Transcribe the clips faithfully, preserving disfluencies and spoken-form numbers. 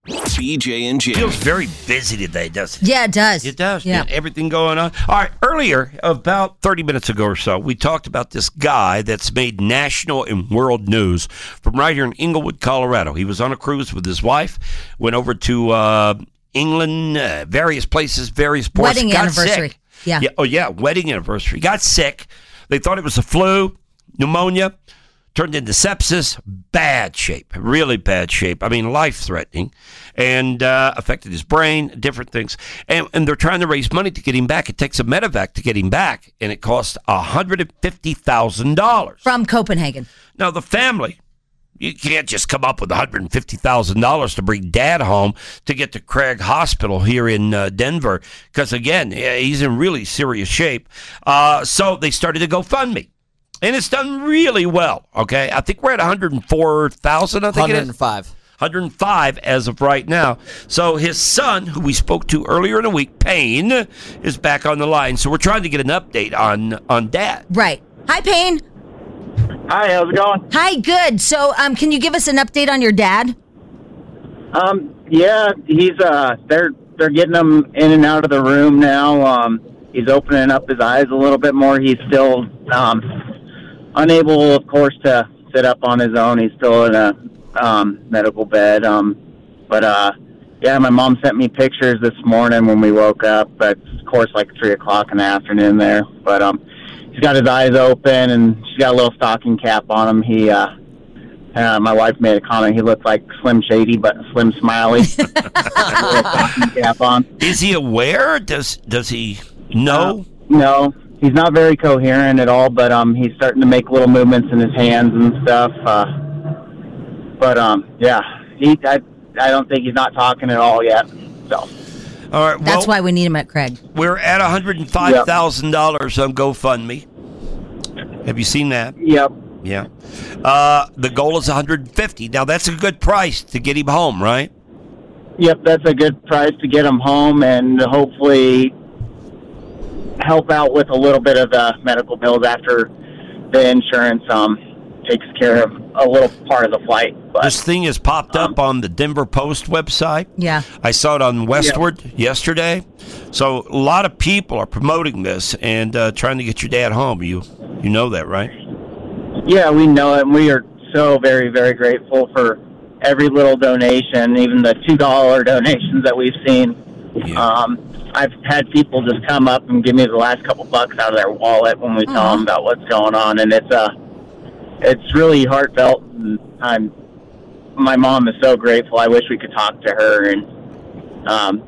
B J and Jamie. Feels very busy today, doesn't it? Yeah, it does. It does. Yeah. Yeah. Everything going on. All right. Earlier, about thirty minutes ago or so, we talked about this guy that's made national and world news from right here in Englewood, Colorado. He was on a cruise with his wife, went over to uh, England, uh, various places, various ports. Wedding got anniversary. Sick. Yeah. yeah. Oh, yeah. Wedding anniversary. Got sick. They thought it was the flu, pneumonia. Turned into sepsis, bad shape, really bad shape. I mean, life-threatening, and uh, affected his brain, different things. And, and they're trying to raise money to get him back. It takes a medevac to get him back, and it costs one hundred fifty thousand dollars. From Copenhagen. Now, the family, you can't just come up with one hundred fifty thousand dollars to bring Dad home to get to Craig Hospital here in uh, Denver, because, again, he's in really serious shape. Uh, so they started to GoFundMe. And it's done really well, okay? I think we're at one hundred four thousand, I think one hundred five. it is. one hundred five as of right now. So his son, who we spoke to earlier in the week, Payne, is back on the line. So we're trying to get an update on, on Dad. Right. Hi, Payne. Hi, how's it going? Hi, good. So um, can you give us an update on your dad? Um, yeah, he's uh, they're they're getting him in and out of the room now. Um, he's opening up his eyes a little bit more. He's still um. unable, of course, to sit up on his own. He's still in a um, medical bed. Um, but, uh, yeah, my mom sent me pictures this morning when we woke up. But, of course, like three o'clock in the afternoon there. But um, he's got his eyes open, and she's got a little stocking cap on him. He, uh, uh, my wife made a comment. He looked like Slim Shady, but Slim Smiley. A little stocking cap on. Is he aware? Does, does he know? Uh, no. He's not very coherent at all, but um, he's starting to make little movements in his hands and stuff. Uh, but um, yeah, he I, I don't think he's not talking at all yet. So, all right, well, That's why we need him at Craig. we're at one hundred five thousand dollars on GoFundMe. Have you seen that? Yep. Yeah. Uh, the goal is one hundred fifty. Now that's a good price to get him home, right? Yep, that's a good price to get him home and hopefully help out with a little bit of the medical bills after the insurance um takes care of a little part of the flight. But, This thing has popped um, up on the Denver Post website. Yeah. I saw it on Westward yesterday. So a lot of people are promoting this and uh, trying to get your dad home. You you know that, right? Yeah, we know it, and we are so very, very grateful for every little donation, even the two dollar donations that we've seen. Yeah. Um, I've had people just come up and give me the last couple bucks out of their wallet when we tell them about what's going on, and it's uh, it's really heartfelt. And I'm, my mom is so grateful. I wish we could talk to her, and um,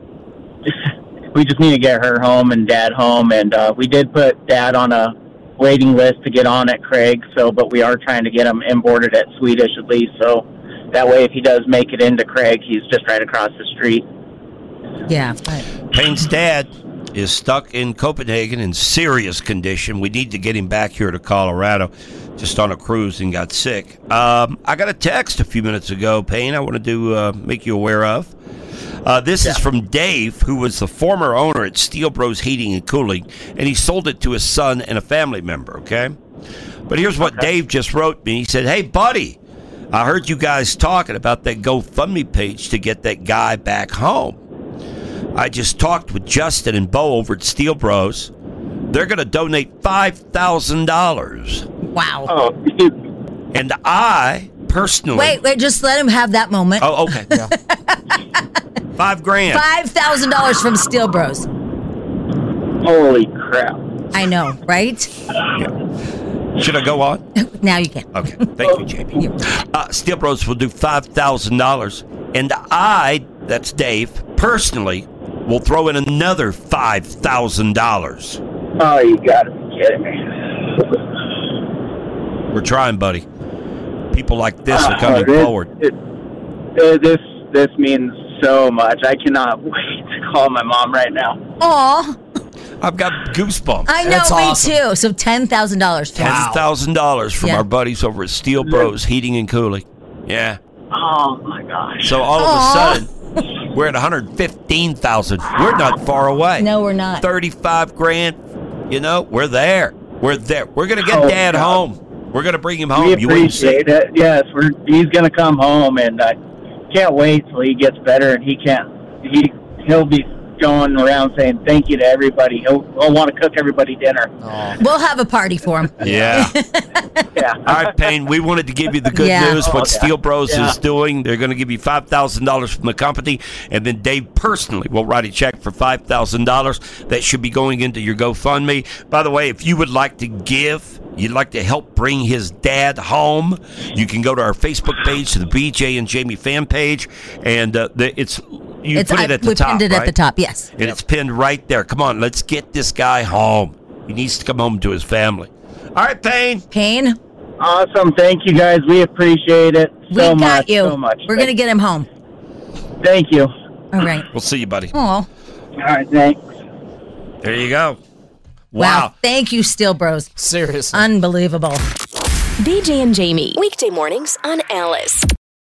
we just need to get her home and Dad home. And uh, we did put Dad on a waiting list to get on at Craig, so but we are trying to get him inboarded at Swedish at least, so that way if he does make it into Craig, he's just right across the street. Yeah. Payne's dad is stuck in Copenhagen in serious condition. We need to get him back here to Colorado, just on a cruise and got sick. Um, I got a text a few minutes ago, Payne, I wanted to uh, make you aware of. Uh, this yeah. is from Dave, who was the former owner at Steel Bros Heating and Cooling, and he sold it to his son and a family member, okay? But here's what okay. Dave just wrote me. He said, hey, buddy, I heard you guys talking about that GoFundMe page to get that guy back home. I just talked with Justin and Bo over at Steel Bros. They're going to donate five thousand dollars. Wow. Oh, and I, personally... Wait, wait, just let him have that moment. Oh, okay. Yeah. Five grand. five thousand dollars from Steel Bros. Holy crap. I know, right? Yeah. Should I go on? Now you can. Okay. Thank you, Jamie. Uh, Steel Bros will do five thousand dollars. And I, that's Dave, personally, will throw in another five thousand dollars. Oh, you gotta be kidding me. We're trying, buddy. People like this are coming uh, it, forward. It, it, this this means so much. I cannot wait to call my mom right now. Aw. I've got goosebumps. I know, That's me awesome. too. So ten thousand dollars. ten thousand dollars from Yeah. our buddies over at Steel Bros Heating and Cooling. Yeah. Oh, my gosh. So all Aww. of a sudden, we're at one hundred fifteen thousand dollars. We're not far away. No, we're not. thirty-five grand. You know, we're there. We're there. We're going to get Oh, Dad God. home. We're going to bring him home. We You wouldn't see. appreciate it. Yes, we're, he's going to come home, and uh, can't wait till he gets better and he can't. He he'll be going around saying thank you to everybody. He'll, he'll want to cook everybody dinner. We'll have a party for him. Yeah. Yeah. All right, Payne, we wanted to give you the good Yeah. news. What Oh, yeah. Steel Bros Yeah. is doing, they're going to give you five thousand dollars from the company, and then Dave personally will write a check for five thousand dollars. That should be going into your GoFundMe. By the way, if you would like to give, you'd like to help bring his dad home, you can go to our Facebook page, to the B J and Jamie fan page, and uh, the, it's you It's, put it I- at the we top, pinned it right? at the top, yes. And it's pinned right there. Come on, let's get this guy home. He needs to come home to his family. All right, Payne. Payne, Awesome. Thank you, guys. We appreciate it we so got much. you. So much. We're going to get him home. Thank you. All right. We'll see you, buddy. Oh, All right. Thanks. There you go. wow. Wow. Thank you, Steel Bros. Seriously. Unbelievable. B J and Jamie. Weekday mornings on Alice.